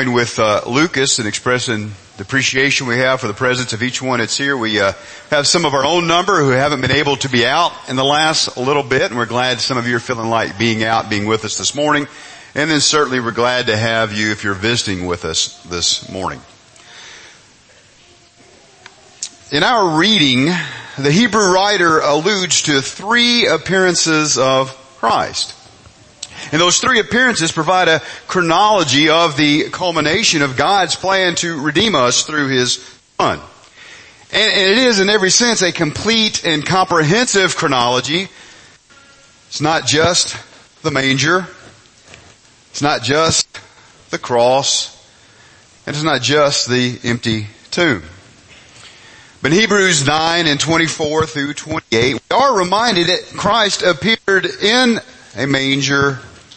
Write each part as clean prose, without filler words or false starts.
join with Lucas in expressing the appreciation we have for the presence of each one that's here. We have some of our own number who haven't been able to be out in the last little bit, and we're glad some of you are feeling like being out, being with us this morning. And then certainly we're glad to have you if you're visiting with us this morning. In our reading, the Hebrew writer alludes to three appearances of Christ. And those three appearances provide a chronology of the culmination of God's plan to redeem us through His Son. And it is in every sense a complete and comprehensive chronology. It's not just the manger. It's not just the cross. And it's not just the empty tomb. But in Hebrews 9 and 24 through 28, we are reminded that Christ appeared in a manger,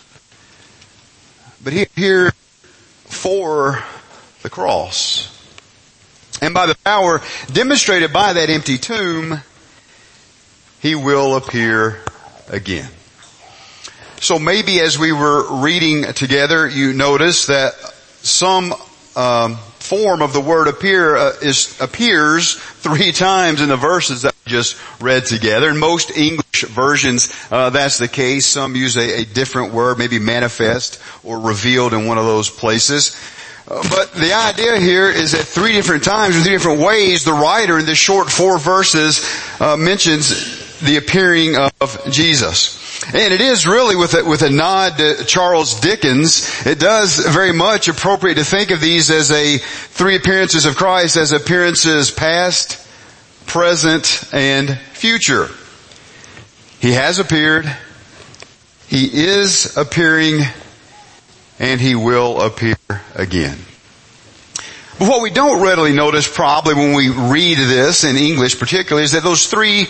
but He appeared for the cross. And by the power demonstrated by that empty tomb, He will appear again. So maybe as we were reading together, you notice that some form of the word appears three times in the verses that we just read together. In most English versions, that's the case. Some use a different word, maybe manifest or revealed in one of those places. But the idea here is that three different times, in three different ways, the writer in this short 4 verses mentions the appearing of Jesus. And it is really with a nod to Charles Dickens. It does very much appropriate to think of these as three appearances of Christ as appearances past, present, and future. He has appeared, He is appearing, and He will appear again. But what we don't readily notice probably when we read this in English particularly is that those three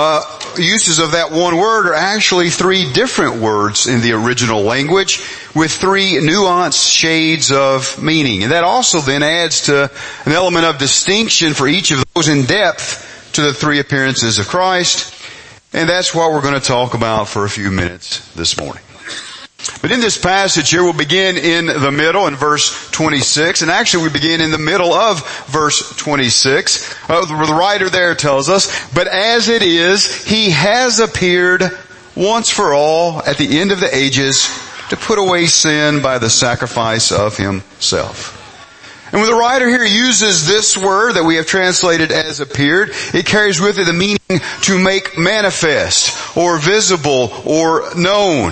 uses of that one word are actually three different words in the original language with three nuanced shades of meaning. And that also then adds to an element of distinction for each of those in depth to the three appearances of Christ. And that's what we're going to talk about for a few minutes this morning. But in this passage here, we'll begin in the middle in verse 26. And actually we begin in the middle of verse 26. The writer there tells us, "But as it is, He has appeared once for all at the end of the ages to put away sin by the sacrifice of Himself." And when the writer here uses this word that we have translated as appeared, it carries with it the meaning to make manifest or visible or known.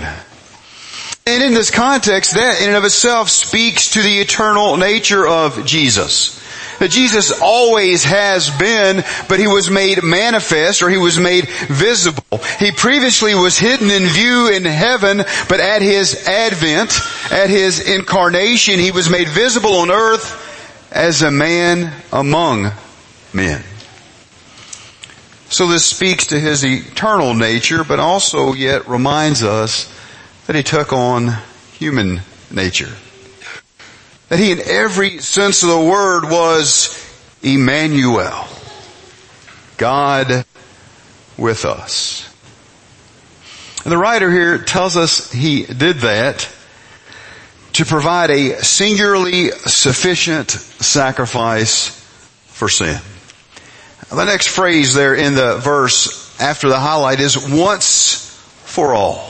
And in this context, that in and of itself speaks to the eternal nature of Jesus. That Jesus always has been, but He was made manifest, or He was made visible. He previously was hidden in view in heaven, but at His advent, at His incarnation, He was made visible on earth as a man among men. So this speaks to His eternal nature, but also yet reminds us that He took on human nature. That He in every sense of the word was Emmanuel, God with us. And the writer here tells us He did that to provide a singularly sufficient sacrifice for sin. The next phrase there in the verse after the highlight is once for all.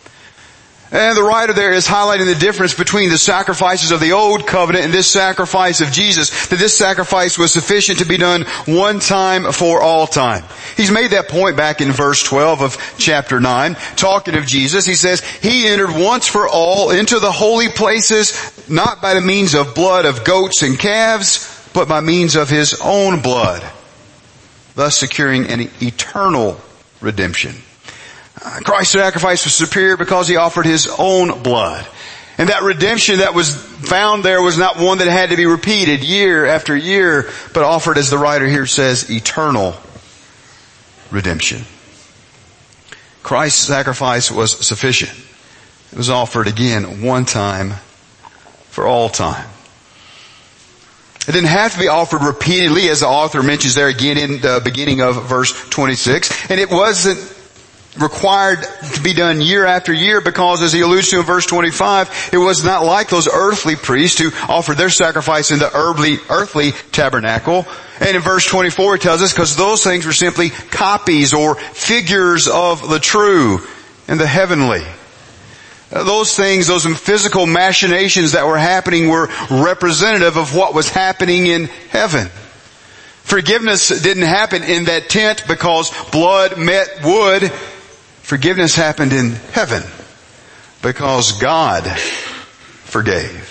And the writer there is highlighting the difference between the sacrifices of the old covenant and this sacrifice of Jesus. That this sacrifice was sufficient to be done one time for all time. He's made that point back in verse 12 of chapter 9. Talking of Jesus, He says, He entered once for all into the holy places, not by the means of blood of goats and calves, but by means of His own blood, thus securing an eternal redemption. Christ's sacrifice was superior because He offered His own blood. And that redemption that was found there was not one that had to be repeated year after year, but offered, as the writer here says, eternal redemption. Christ's sacrifice was sufficient. It was offered again one time for all time. It didn't have to be offered repeatedly, as the author mentions there again in the beginning of verse 26. And it wasn't required to be done year after year because, as he alludes to in verse 25, it was not like those earthly priests who offered their sacrifice in the earthly tabernacle. And in verse 24 it tells us because those things were simply copies or figures of the true and the heavenly. Those things, those physical machinations that were happening were representative of what was happening in heaven. Forgiveness didn't happen in that tent because blood met wood. Forgiveness happened in heaven because God forgave.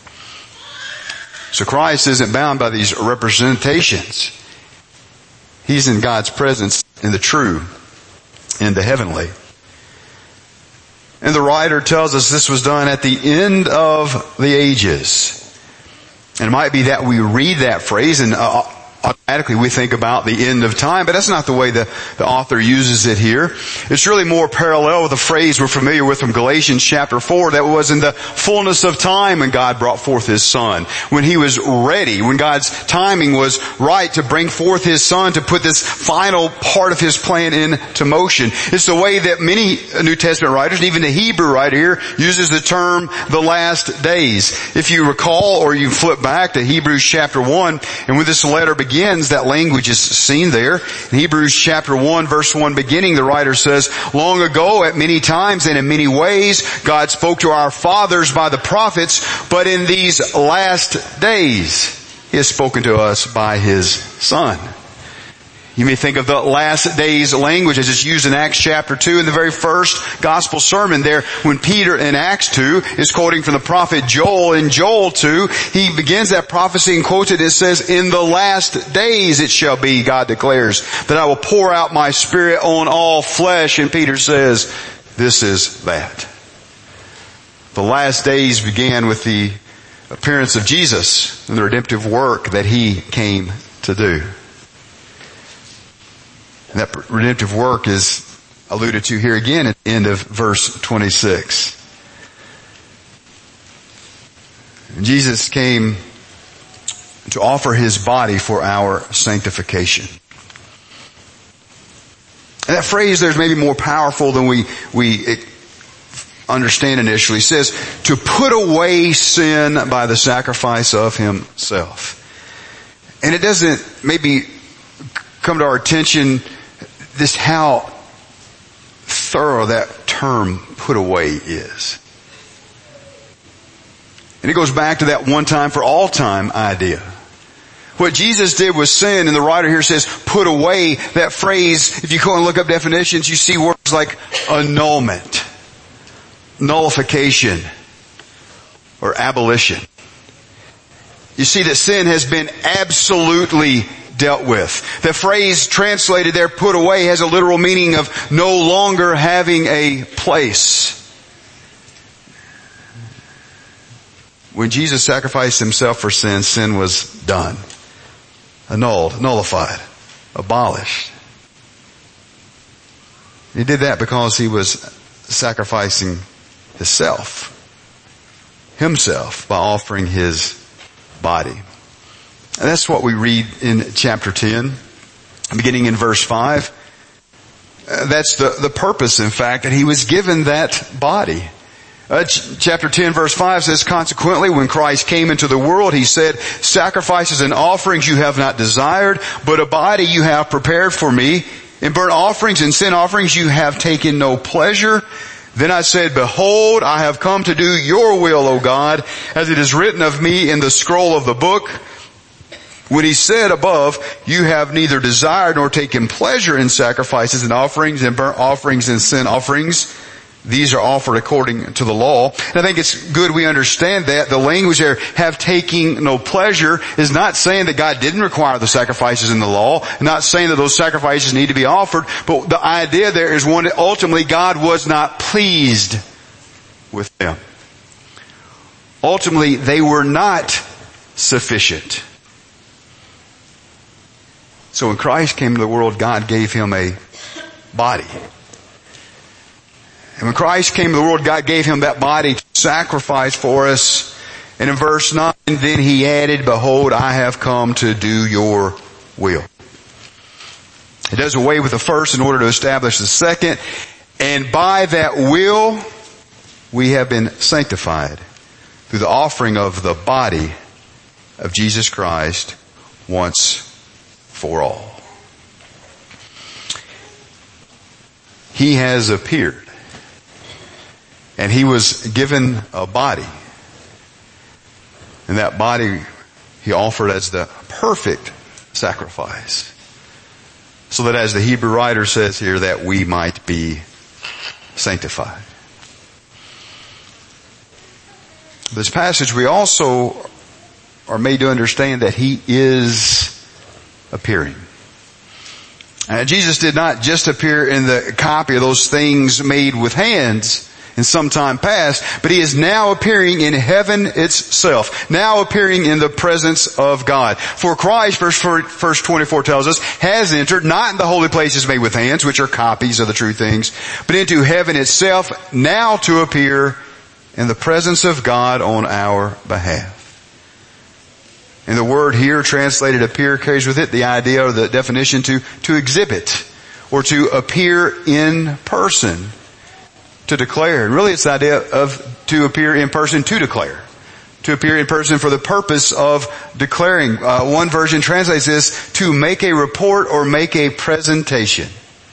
So Christ isn't bound by these representations. He's in God's presence in the true, in the heavenly. And the writer tells us this was done at the end of the ages. And it might be that we read that phrase and automatically we think about the end of time, but that's not the way the author uses it here. It's really more parallel with a phrase we're familiar with from Galatians chapter 4 that was in the fullness of time when God brought forth His Son. When He was ready, when God's timing was right to bring forth His Son to put this final part of His plan into motion. It's the way that many New Testament writers, and even the Hebrew writer here, uses the term the last days. If you recall or you flip back to Hebrews chapter 1, and when this letter begins, that language is seen there. In Hebrews chapter 1 verse 1 beginning, the writer says, long ago at many times and in many ways God spoke to our fathers by the prophets, but in these last days He has spoken to us by His Son. You may think of the last days language as it's used in Acts chapter 2 in the very first gospel sermon there when Peter in Acts 2 is quoting from the prophet Joel. In Joel 2, he begins that prophecy and quotes it. It says, in the last days it shall be, God declares, that I will pour out my Spirit on all flesh. And Peter says, this is that. The last days began with the appearance of Jesus and the redemptive work that He came to do. And that redemptive work is alluded to here again at the end of verse 26. Jesus came to offer His body for our sanctification. And that phrase there is maybe more powerful than we understand initially. It says, to put away sin by the sacrifice of Himself. And it doesn't maybe come to our attention this how thorough that term put away is. And it goes back to that one time for all time idea. What Jesus did was sin, and the writer here says put away. That phrase, if you go and look up definitions, you see words like annulment, nullification, or abolition. You see that sin has been absolutely dealt with. The phrase translated there, put away, has a literal meaning of no longer having a place. When Jesus sacrificed Himself for sin, sin was done, annulled, nullified, abolished. He did that because He was sacrificing Himself by offering His body. And that's what we read in chapter 10, beginning in verse 5. That's the purpose, in fact, that He was given that body. Chapter 10 verse 5 says, consequently, when Christ came into the world, He said, sacrifices and offerings you have not desired, but a body you have prepared for me. In burnt offerings and sin offerings you have taken no pleasure. Then I said, behold, I have come to do your will, O God, as it is written of me in the scroll of the book. When He said above, you have neither desired nor taken pleasure in sacrifices and offerings and burnt offerings and sin offerings. These are offered according to the law. And I think it's good we understand that. The language there, have taking no pleasure, is not saying that God didn't require the sacrifices in the law, not saying that those sacrifices need to be offered, but the idea there is one that ultimately God was not pleased with them. Ultimately, they were not sufficient. So when Christ came to the world, God gave Him a body. And when Christ came to the world, God gave Him that body to sacrifice for us. And in verse 9, then He added, behold, I have come to do your will. He does away with the first in order to establish the second. And by that will, we have been sanctified through the offering of the body of Jesus Christ once for all. He has appeared, and he was given a body, and that body he offered as the perfect sacrifice, so that, as the Hebrew writer says here, that we might be sanctified. This passage, we also are made to understand that he is appearing. Jesus did not just appear in the copy of those things made with hands in some time past, but he is now appearing in heaven itself, now appearing in the presence of God. For Christ, verse 24 tells us, has entered not in the holy places made with hands, which are copies of the true things, but into heaven itself, now to appear in the presence of God on our behalf. And the word here translated appear carries with it the idea or the definition to exhibit or to appear in person, to declare. And really it's the idea of to appear in person to declare. To appear in person for the purpose of declaring. One version translates this to make a report or make a presentation.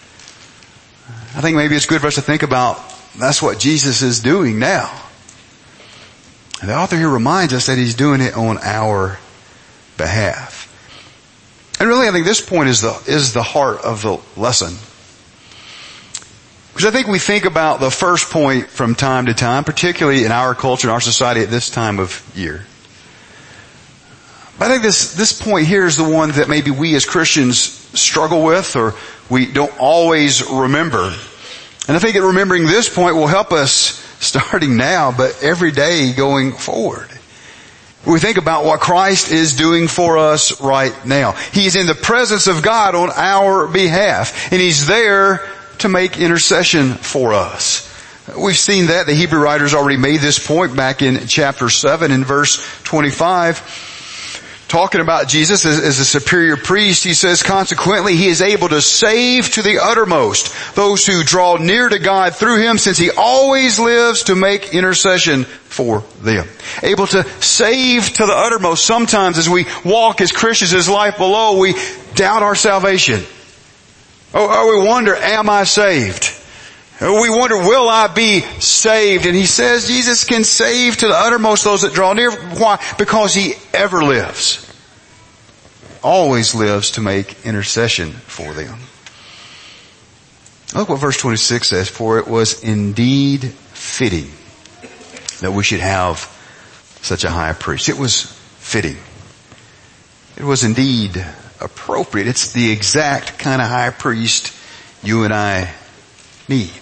I think maybe it's good for us to think about that's what Jesus is doing now. And the author here reminds us that he's doing it on our behalf. And really I think this point is the heart of the lesson. Because I think we think about the first point from time to time, particularly in our culture and our society at this time of year. But I think this point here is the one that maybe we as Christians struggle with or we don't always remember. And I think that remembering this point will help us starting now, but every day going forward. We think about what Christ is doing for us right now. He's in the presence of God on our behalf, and he's there to make intercession for us. We've seen that. The Hebrew writers already made this point back in chapter 7 in verse 25. Talking about Jesus as a superior priest, he says, consequently, he is able to save to the uttermost those who draw near to God through him, since he always lives to make intercession for them. Able to save to the uttermost. Sometimes as we walk as Christians, as life below, we doubt our salvation. We wonder, am I saved? We wonder, will I be saved? And he says Jesus can save to the uttermost those that draw near. Why? Because he ever lives. Always lives to make intercession for them. Look what verse 26 says. For it was indeed fitting that we should have such a high priest. It was fitting. It was indeed appropriate. It's the exact kind of high priest you and I need.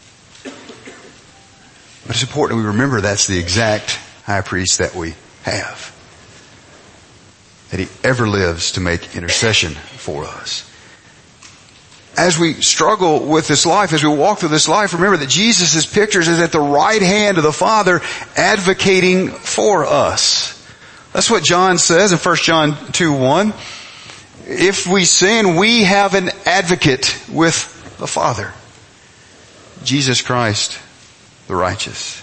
But it's important we remember that's the exact high priest that we have. That he ever lives to make intercession for us. As we struggle with this life, as we walk through this life, remember that Jesus' pictures is at the right hand of the Father advocating for us. That's what John says in 1 John 2:1. If we sin, we have an advocate with the Father. Jesus Christ, the righteous.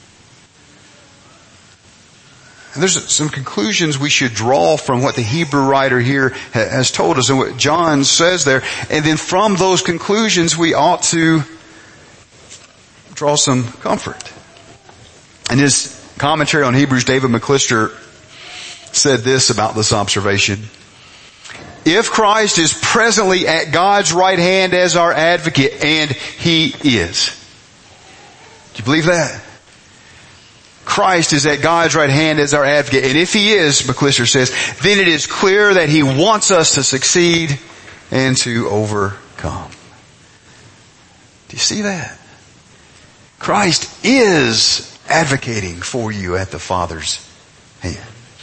And there's some conclusions we should draw from what the Hebrew writer here has told us and what John says there. And then from those conclusions we ought to draw some comfort. In his commentary on Hebrews, David McClister said this about this observation. If Christ is presently at God's right hand as our advocate, and he is. Do you believe that? Christ is at God's right hand as our advocate. And if he is, McClister says, then it is clear that he wants us to succeed and to overcome. Do you see that? Christ is advocating for you at the Father's hand.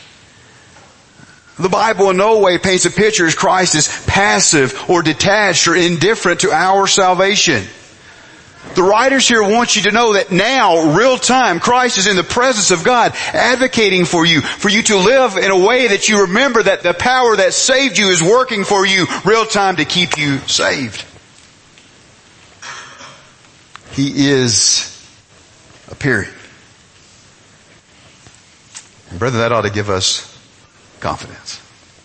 The Bible in no way paints a picture as Christ is passive or detached or indifferent to our salvation. The writers here want you to know that now, real time, Christ is in the presence of God advocating for you to live in a way that you remember that the power that saved you is working for you real time to keep you saved. He is appearing. And brother, that ought to give us confidence.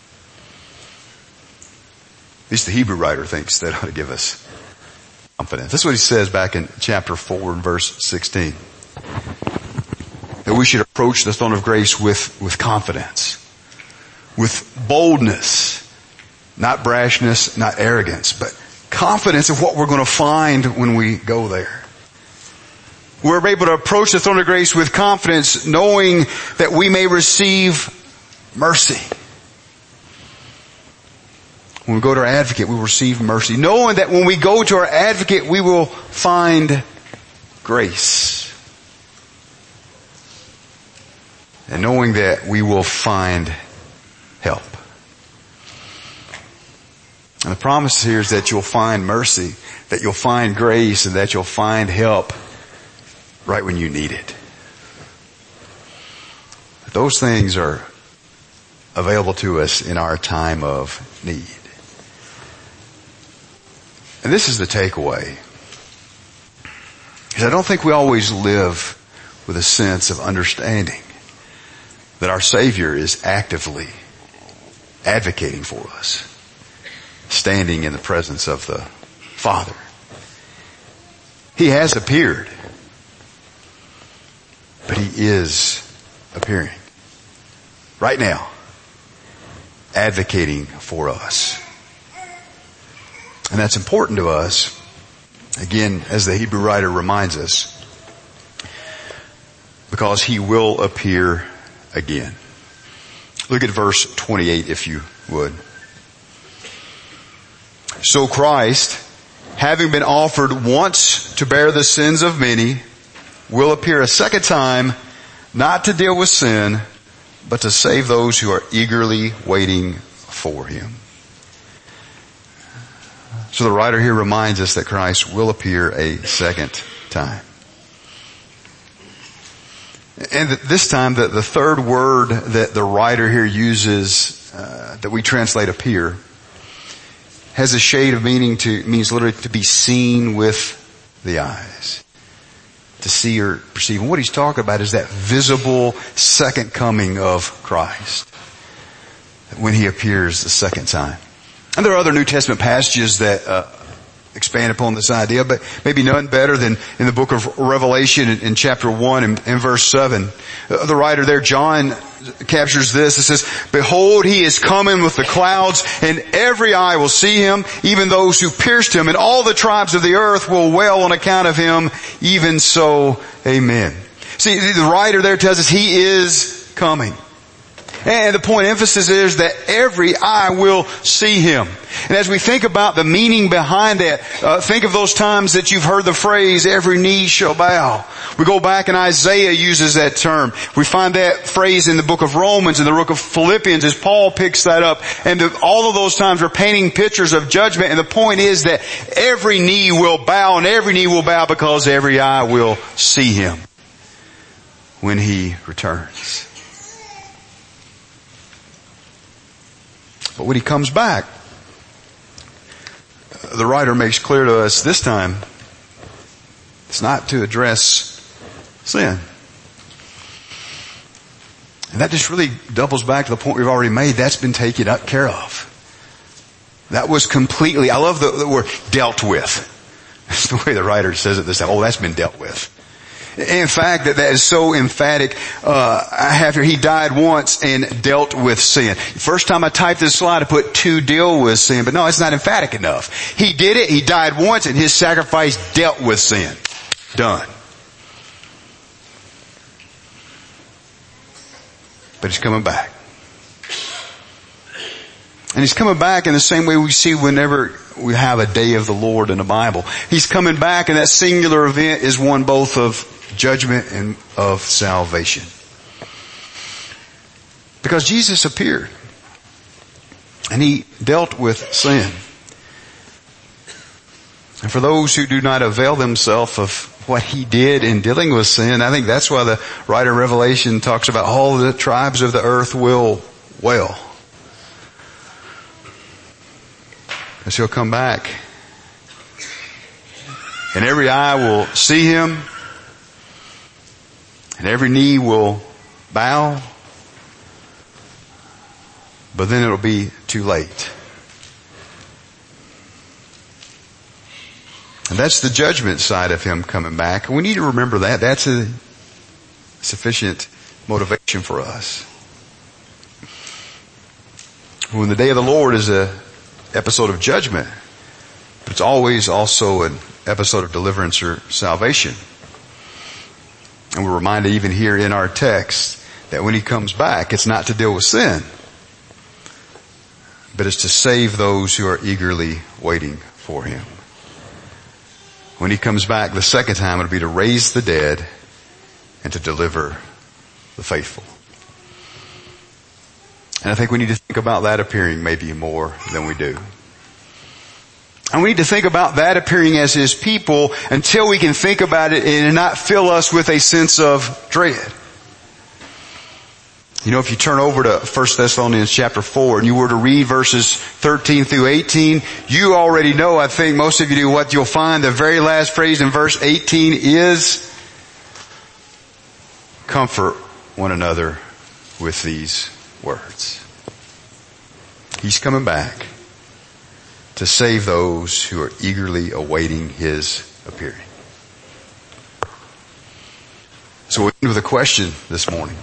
At least the Hebrew writer thinks that ought to give us confidence. That's what he says back in chapter 4 and verse 16. That we should approach the throne of grace with confidence, with boldness, not brashness, not arrogance, but confidence of what we're going to find when we go there. We're able to approach the throne of grace with confidence, knowing that we may receive mercy. When we go to our advocate, we will receive mercy. Knowing that when we go to our advocate, we will find grace. And knowing that we will find help. And the promise here is that you'll find mercy, that you'll find grace, and that you'll find help right when you need it. Those things are available to us in our time of need. And this is the takeaway. Because I don't think we always live with a sense of understanding that our Savior is actively advocating for us, standing in the presence of the Father. He has appeared, but He is appearing right now, advocating for us. And that's important to us, again, as the Hebrew writer reminds us, because He will appear again. Look at verse 28 if you would. So Christ, having been offered once to bear the sins of many, will appear a second time, not to deal with sin, but to save those who are eagerly waiting for Him. So the writer here reminds us that Christ will appear a second time. And this time, the third word that the writer here uses, that we translate appear, has a shade of meaning means literally to be seen with the eyes. To see or perceive. And what he's talking about is that visible second coming of Christ. When He appears the second time. And there are other New Testament passages that expand upon this idea, but maybe none better than in the book of Revelation in chapter 1 and verse 7. The writer there, John, captures this. It says, "Behold, He is coming with the clouds, and every eye will see Him, even those who pierced Him, and all the tribes of the earth will wail on account of Him. Even so, amen." See, the writer there tells us He is coming. And the point of emphasis is that every eye will see Him. And as we think about the meaning behind that, think of those times that you've heard the phrase, every knee shall bow. We go back and Isaiah uses that term. We find that phrase in the book of Romans and the book of Philippians as Paul picks that up. And all of those times are painting pictures of judgment. And the point is that every knee will bow, and every knee will bow because every eye will see Him when He returns. But when He comes back, the writer makes clear to us this time, it's not to address sin. And that just really doubles back to the point we've already made. That's been taken care of. That was completely, I love the word dealt with. That's the way the writer says it this time. Oh, that's been dealt with. In fact, that is so emphatic. I have here, He died once and dealt with sin. First time I typed this slide, I put to deal with sin, but no, it's not emphatic enough. He did it, He died once, and His sacrifice dealt with sin. Done. But He's coming back. And He's coming back in the same way we see whenever we have a day of the Lord in the Bible. He's coming back, and that singular event is one both of judgment and of salvation. Because Jesus appeared and He dealt with sin. And for those who do not avail themselves of what He did in dealing with sin, I think that's why the writer of Revelation talks about all the tribes of the earth will wail. Because He'll come back and every eye will see him, and every knee will bow, but then it'll be too late. And that's the judgment side of him coming back. And we need to remember that. That's a sufficient motivation for us. When the day of the Lord is an episode of judgment, but it's always also an episode of deliverance or salvation. And we're reminded even here in our text that when he comes back, it's not to deal with sin, but it's to save those who are eagerly waiting for him. When he comes back the second time, it'll be to raise the dead and to deliver the faithful. And I think we need to think about that appearing maybe more than we do. And we need to think about that appearing as his people until we can think about it and not fill us with a sense of dread. You know, if you turn over to 1 Thessalonians chapter 4 and you were to read verses 13 through 18, you already know, I think most of you do, what you'll find. The very last phrase in verse 18 is, comfort one another with these words. He's coming back to save those who are eagerly awaiting his appearing. So we end with a question this morning.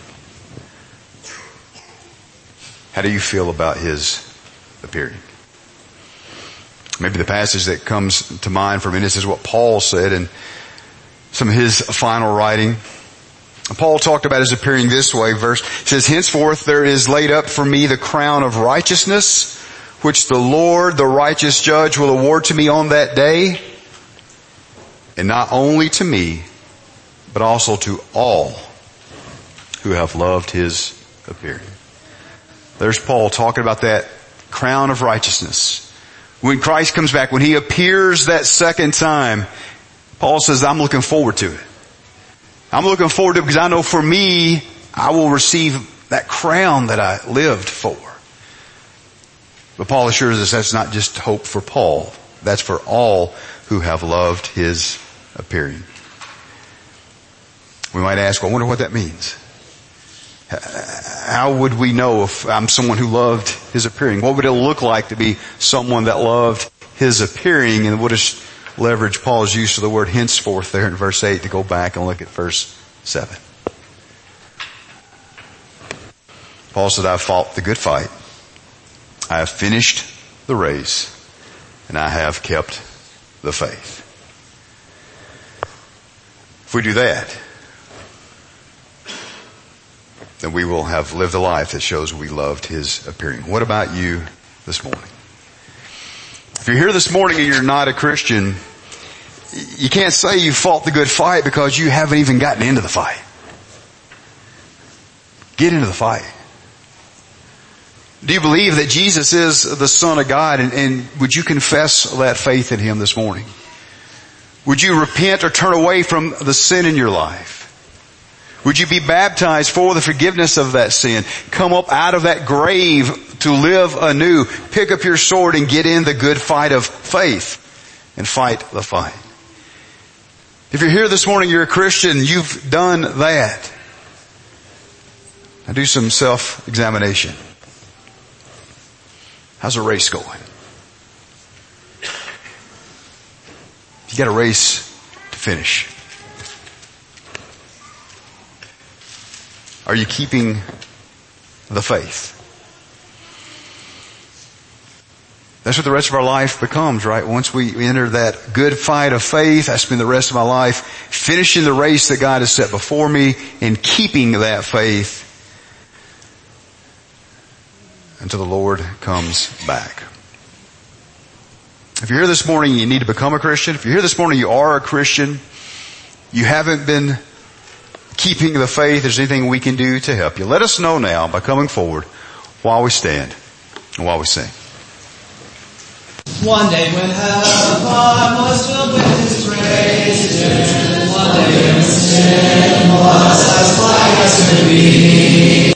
How do you feel about his appearing? Maybe the passage that comes to mind for me, this is what Paul said in some of his final writing. Paul talked about his appearing this way. Verse says, henceforth there is laid up for me the crown of righteousness, which the Lord, the righteous judge, will award to me on that day. And not only to me, but also to all who have loved his appearing. There's Paul talking about that crown of righteousness. When Christ comes back, when he appears that second time, Paul says, I'm looking forward to it. I'm looking forward to it because I know for me, I will receive that crown that I lived for. But Paul assures us that's not just hope for Paul. That's for all who have loved his appearing. We might ask, well, I wonder what that means. How would we know if I'm someone who loved his appearing? What would it look like to be someone that loved his appearing? And we'll just leverage Paul's use of the word henceforth there in verse 8 to go back and look at verse 7. Paul said, I've fought the good fight. I have finished the race, and I have kept the faith. If we do that, then we will have lived a life that shows we loved his appearing. What about you this morning? If you're here this morning and you're not a Christian, you can't say you fought the good fight because you haven't even gotten into the fight. Get into the fight. Do you believe that Jesus is the Son of God? And would you confess that faith in him this morning? Would you repent or turn away from the sin in your life? Would you be baptized for the forgiveness of that sin? Come up out of that grave to live anew. Pick up your sword and get in the good fight of faith and fight the fight. If you're here this morning, you're a Christian, you've done that. Now do some self-examination. How's the race going? You got a race to finish. Are you keeping the faith? That's what the rest of our life becomes, right? Once we enter that good fight of faith, I spend the rest of my life finishing the race that God has set before me and keeping that faith until the Lord comes back. If you're here this morning, you need to become a Christian. If you're here this morning, you are a Christian. You haven't been keeping the faith. There's anything we can do to help you. Let us know now by coming forward while we stand and while we sing. One day when heaven was filled with his praises, one day when sin was as light as could be.